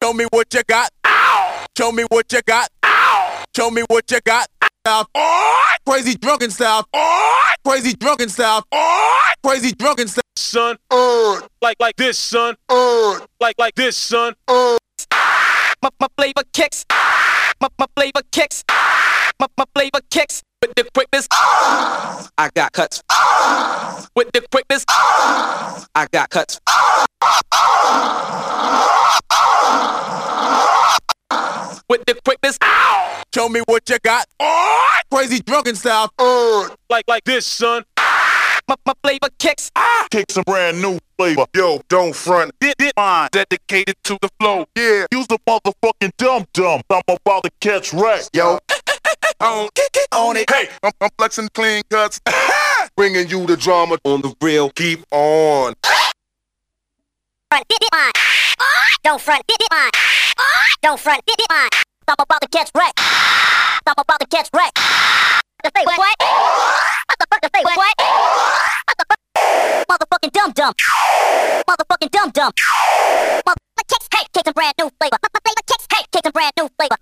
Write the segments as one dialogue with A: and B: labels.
A: Show me what you got. Ow! Show me what you got. Ow! Show me what you got. Crazy drunken style. Crazy drunken style. Crazy drunken style.
B: Son, like this, son. Like this, son.
C: My flavor kicks. My flavor kicks. My flavor kicks with the quickness. I got cuts. With the quickness. I got cuts. With the quickness.
A: Show me what you got. Crazy drunken style.
B: Like this, son.
C: My flavor kicks.
D: Kick some brand new flavor. Yo, don't front. Did mine dedicated to the flow. Yeah, use the motherfucking dum-dum. I'm about to catch wreck. Yo, on it. Hey, I'm flexing clean cuts. Bringing you the drama on the real. Keep on.
E: Front, did mine. Don't front, did mine. Don't front, did mine. I'm about to catch wreck. I'm about to catch wreck. The say what? Motherfucker say what? Motherfucking dum-dum. Motherfucking dum-dum. Motherfucker kicks, hey, kick some brand new flavor. Flavor kicks, hey, kick some brand new flavor.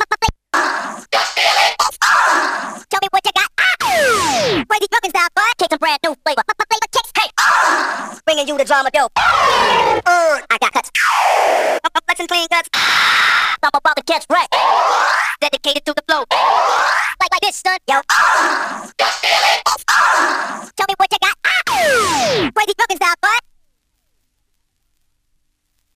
E: Tell me what you got. Crazy drunken style, but kick some brand new flavor. Flavor kicks, hey. Bringing you the drama dope. I got cuts. I'm flexing clean cuts. I'm about to catch wreck. Dedicated to the flow. Like this, son, yo. Tell me what you got. Crazy drunken style.